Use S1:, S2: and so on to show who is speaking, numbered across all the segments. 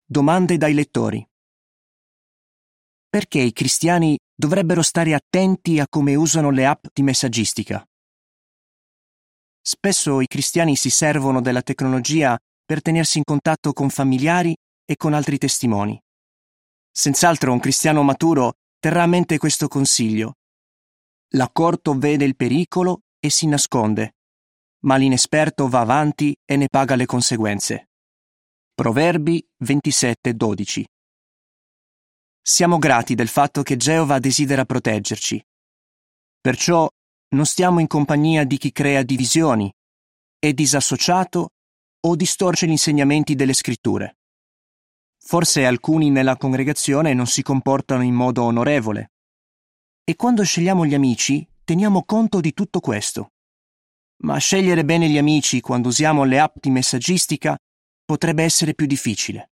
S1: Domande dai lettori. Perché i cristiani dovrebbero stare attenti a come usano le app di messaggistica? Spesso i cristiani si servono della tecnologia per tenersi in contatto con familiari e con altri testimoni. Senz'altro un cristiano maturo terrà a mente questo consiglio. L'accorto vede il pericolo e si nasconde, ma l'inesperto va avanti e ne paga le conseguenze. Proverbi 27:12. Siamo grati del fatto che Geova desidera proteggerci. Perciò non stiamo in compagnia di chi crea divisioni, è disassociato o distorce gli insegnamenti delle scritture. Forse alcuni nella congregazione non si comportano in modo onorevole. E quando scegliamo gli amici, teniamo conto di tutto questo. Ma scegliere bene gli amici quando usiamo le app di messaggistica potrebbe essere più difficile.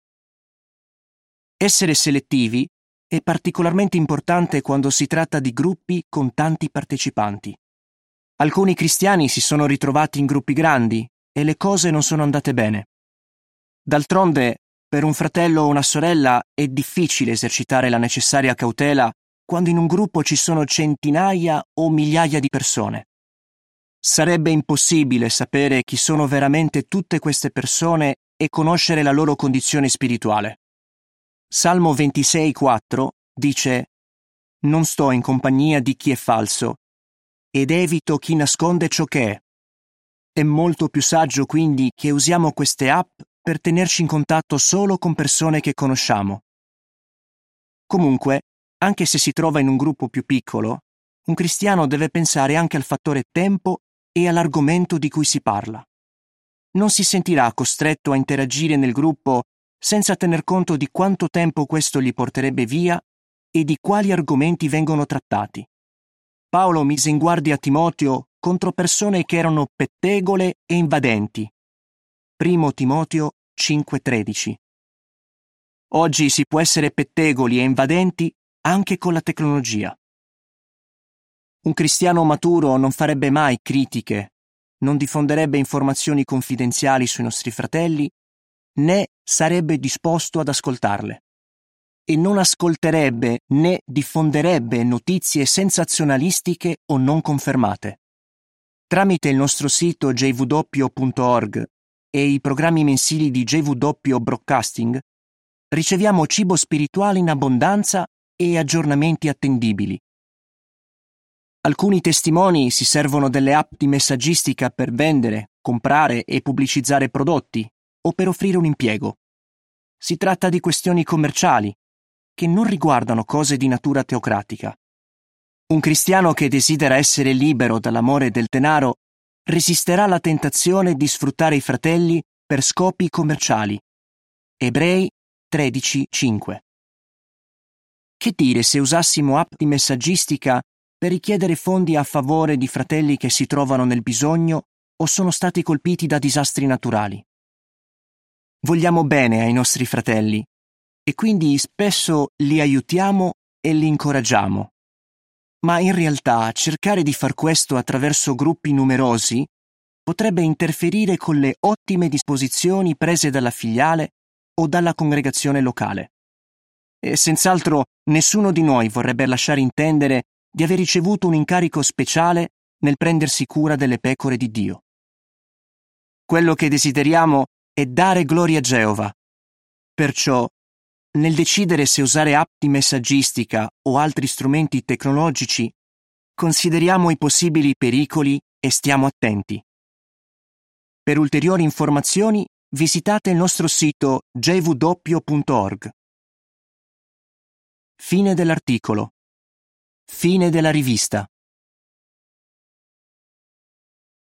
S1: Essere selettivi è particolarmente importante quando si tratta di gruppi con tanti partecipanti. Alcuni cristiani si sono ritrovati in gruppi grandi e le cose non sono andate bene. D'altronde, per un fratello o una sorella è difficile esercitare la necessaria cautela quando in un gruppo ci sono centinaia o migliaia di persone. Sarebbe impossibile sapere chi sono veramente tutte queste persone e conoscere la loro condizione spirituale. Salmo 26,4 dice: «Non sto in compagnia di chi è falso, ed evito chi nasconde ciò che è». È molto più saggio quindi che usiamo queste app per tenerci in contatto solo con persone che conosciamo. Comunque, anche se si trova in un gruppo più piccolo, un cristiano deve pensare anche al fattore tempo e all'argomento di cui si parla. Non si sentirà costretto a interagire nel gruppo senza tener conto di quanto tempo questo gli porterebbe via e di quali argomenti vengono trattati. Paolo mise in guardia Timoteo contro persone che erano pettegole e invadenti. 1 Timoteo 5,13. Oggi si può essere pettegoli e invadenti anche con la tecnologia. Un cristiano maturo non farebbe mai critiche, non diffonderebbe informazioni confidenziali sui nostri fratelli, né sarebbe disposto ad ascoltarle. E non ascolterebbe né diffonderebbe notizie sensazionalistiche o non confermate. Tramite il nostro sito jw.org e i programmi mensili di JW Broadcasting riceviamo cibo spirituale in abbondanza e aggiornamenti attendibili. Alcuni testimoni si servono delle app di messaggistica per vendere, comprare e pubblicizzare prodotti o per offrire un impiego. Si tratta di questioni commerciali che non riguardano cose di natura teocratica. Un cristiano che desidera essere libero dall'amore del denaro resisterà alla tentazione di sfruttare i fratelli per scopi commerciali. Ebrei 13:5. Che dire se usassimo app di messaggistica per richiedere fondi a favore di fratelli che si trovano nel bisogno o sono stati colpiti da disastri naturali? Vogliamo bene ai nostri fratelli e quindi spesso li aiutiamo e li incoraggiamo. Ma in realtà cercare di far questo attraverso gruppi numerosi potrebbe interferire con le ottime disposizioni prese dalla filiale o dalla congregazione locale. E senz'altro nessuno di noi vorrebbe lasciare intendere di aver ricevuto un incarico speciale nel prendersi cura delle pecore di Dio. Quello che desideriamo è dare gloria a Geova. Perciò, nel decidere se usare app di messaggistica o altri strumenti tecnologici, consideriamo i possibili pericoli e stiamo attenti. Per ulteriori informazioni, visitate il nostro sito jw.org. Fine dell'articolo. Fine della rivista.